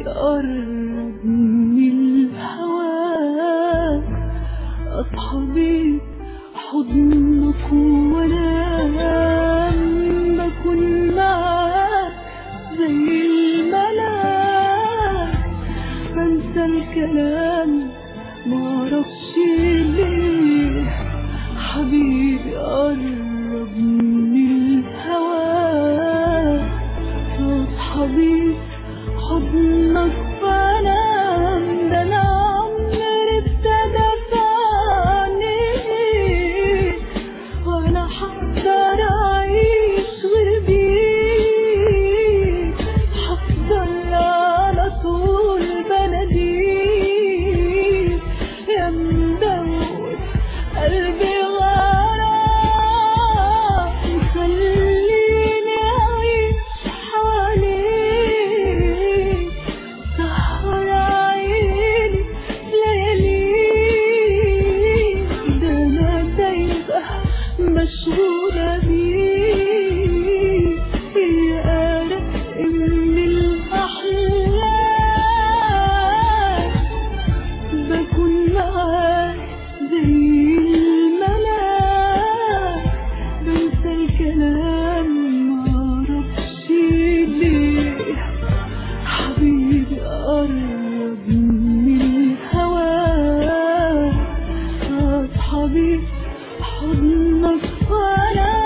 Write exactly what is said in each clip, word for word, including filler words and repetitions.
قرب من الهواك أصحى بيك حضنك وانام بكون معاك زي الملاك بنسى الكلام معرفش ليه حبيبي قرب من الهواك أصحى بيك حضنك وانام ده انا عمري ابتدى فاني وانا هقدر اعيش وبيك هفضل على طول بناديك يا مدوب قلبي غرام خليني اعيش حواليك سهر عيني لياليك ده انا دايبة مشغولة بيك يا قلق من الأحلام بكون معاك زي الملاك بنسى الكلام معرفش ليه حبيبي قرب من الهواك أصحى بيك حضنك وانام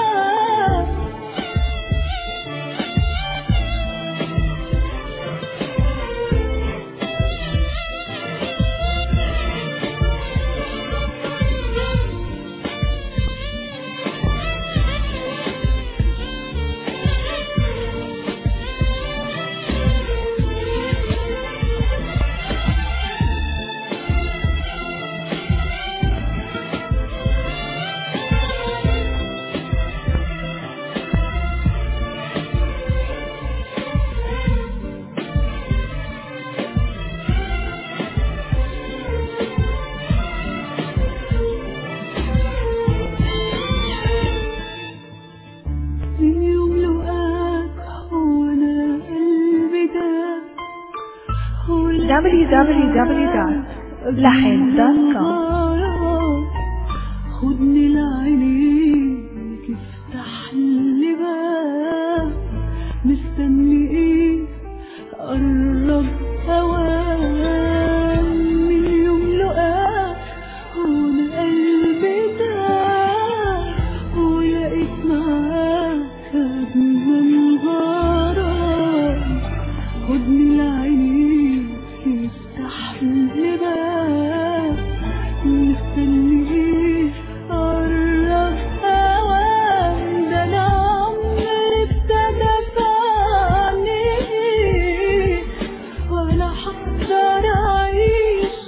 من يوم لقاك وانا قلبي داك دبليو دبليو دبليو دوت لحن دوت كوم خدني لعينيك افتح لي باب مستني ايه قرب هواك من يوم لقاك وانا قلبي داك ولقيت معاك أجمل غرام خدني لعينيك افتح لي باب مستني ايه قرب هواك ده انا عمري ابتدى فاني ولا هقدر اعيش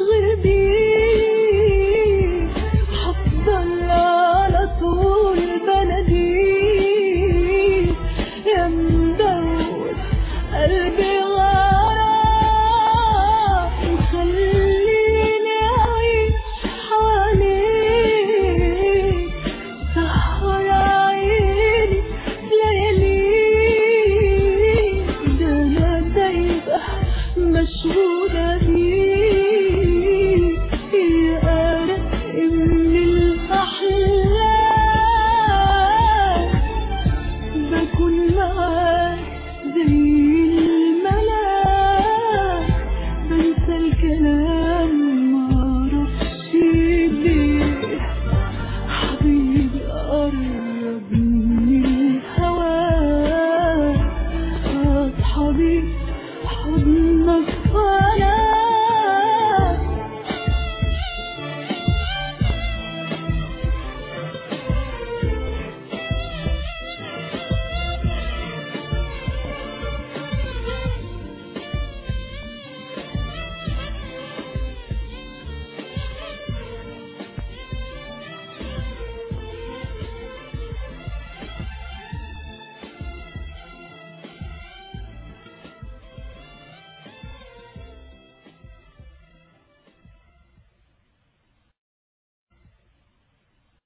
وبيك هفضل على طول بناديك يا مدوب قلبي